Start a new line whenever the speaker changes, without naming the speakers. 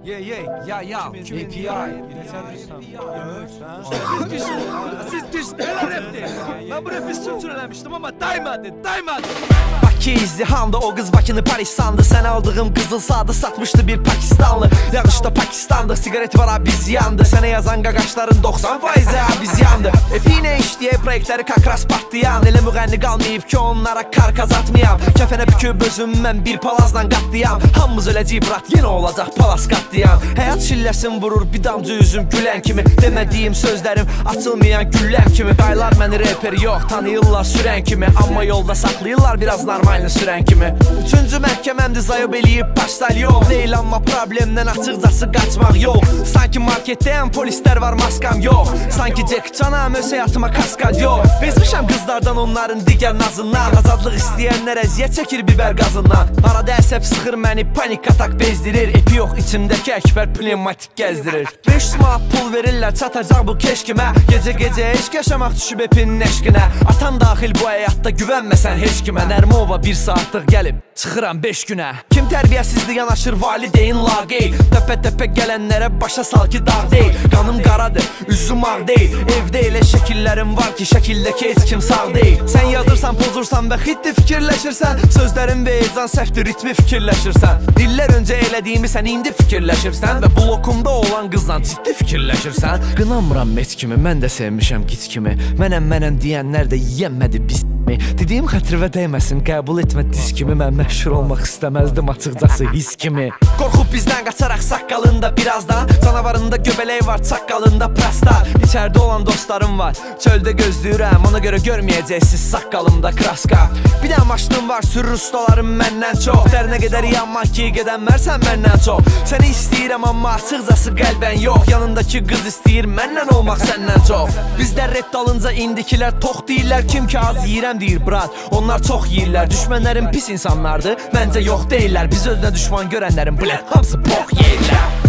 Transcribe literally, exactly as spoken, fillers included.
Yeah, yeah, ya, ya, A P I. Siz düşmeler rapti. Ben bu rapi sürdürelemiştim ama daymadı, daymadı.
Bakı izdihamda o qız Bakını Paris sandı. Sən aldığım qızıl sadı satmışdı bir Pakistanlı. Yağışda Pakistan'da sigaret var abi biz yandı. Sənə yazan qaqaşların doxsan faizi biz yandı. Epinə işləyə proyektləri kakras partlayan. Elə müğənni qalmayıb ki onlara kar kazatmayam. Kəfənə büküb özüm mən bir palazdan qatlayam. Hamımız öləcəyib brat yenə olacaq palas qatlayam. Həyat şilləsin vurur bir damcı üzüm gülən kimi. Demədiyim sözlərim açılmayan gülləm kimi. Qaylar məni reper yox tanıyırlar sürən kimi. Amma yolda saxlayırlar biraz normalini sürən kimi. Üçüncü məhkəməmdir zayıb eləyib başlar yox. Deyil amma problemdən açıqcası qaçmaq yox. Sanki marketdəyəm polislər var maskam yox. Sanki Jack Canam öz həyatıma kaskad yox. Bezmişəm qızlardan onların digər nazından. Azadlıq istəyənlər əziyyət çəkir biber qazından. Arada əsəb sıxır məni panik atak bezdirir. Epi yox içimdəki əkbər pneumatik gəzdirir. beş yüz manat pul verirlər çatacaq bu keşkimə. Gecə gecə eşq yaşamaq düşüb epinin eşqinə. Atan daxil bu həyatda güvənməsən heç kimə. Nərmova bir saatlıq gəlib çıxıram beş günə. Kim tərbiyəsizlik yanaşır valideyn laqeyl. Təpə təpə gələnlərə başa sal ki dağ deyil. Qanım qaradır, üzüm ağ deyil. Evdə elə şəkillərim var ki şəkildəki heç kim sağ deyil. Sən yazırsan, pozursan və xiddi fikirləşirsən. Sözlərin və heyecan səhvdir, ritmi fikirləşirsən. İllər öncə elədiyimi sən indi fikirləşirsən. Və blokumda olan qızla ciddi fikirləşirsən. Qınamıram heç kimi, mən də sevmişəm gic kimi. Mənəm mənəm deyənlər də yiyənmədi biz kimi. Dediyim xətrivə dəyməsin, qəbul etmə diz kimi. Mən məşhur olmaq istəməzdim açıqcası his kimi. Qorxub bizdən qaçaraq saqqalında birazdan. Canavarında göbələk var, çaqqalında prasta. İçərdə olan dostlarım var, çöldə gözləyirəm. Ona görə görməyəcəksiniz saqqalımda kraska. Bir də maşınım var, sürür ustalarım məndən çox. Dərinə qədər yanmaq ki, qədənmərsən məndən çox. Səni istəyirəm amma açıqcası qəlbən yox. Yanındakı qız istəyir məndən olmaq səndən çox. Bizlər rap dalınca indikilər tox deyirlər. Kim ki az yiyirəm deyir brat, onlar çox yiyirlər. Düşmənlərim pis insanlardır, məncə yox deyirlər. Biz özünə düşman görənlərin blət hamısı box yeyirlər.